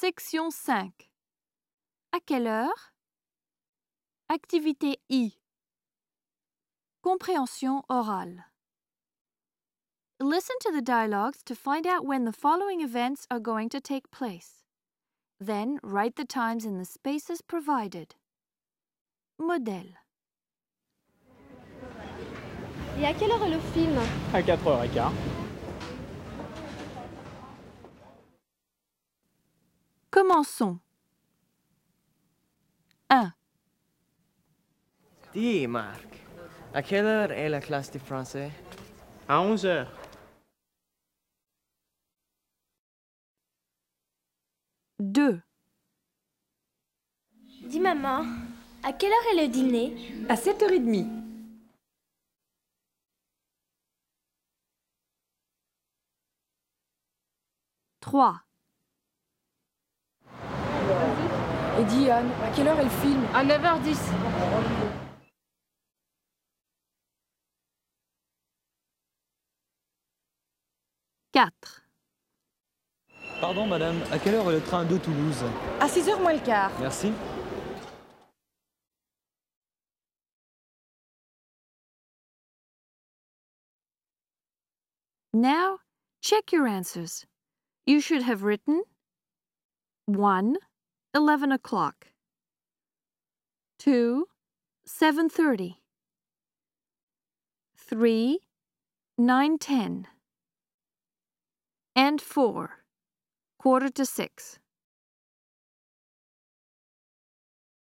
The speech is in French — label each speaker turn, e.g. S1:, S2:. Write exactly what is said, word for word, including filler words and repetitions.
S1: Section cinq. À quelle heure? Activité I. Compréhension orale. Listen to the dialogues to find out when the following events are going to take place. Then write the times in the spaces provided. Modèle.
S2: Et à quelle heure est le film?
S3: À quatre heures quinze.
S1: Commençons. un.
S4: Dis, Marc, à quelle heure est la classe de français?
S3: À onze heures.
S1: deux.
S2: Dis maman, à quelle heure est le dîner?
S5: À sept heures trente.
S1: trois.
S5: Et dis Anne, à quelle heure est le film?
S6: À neuf heures dix.
S1: quatre.
S7: Pardon madame, à quelle heure est le train de Toulouse?
S5: À six heures moins le quart.
S7: Merci.
S1: Now, check your answers. You should have written one. eleven o'clock. two. seven thirty. three. nine ten. And four. quarter to six.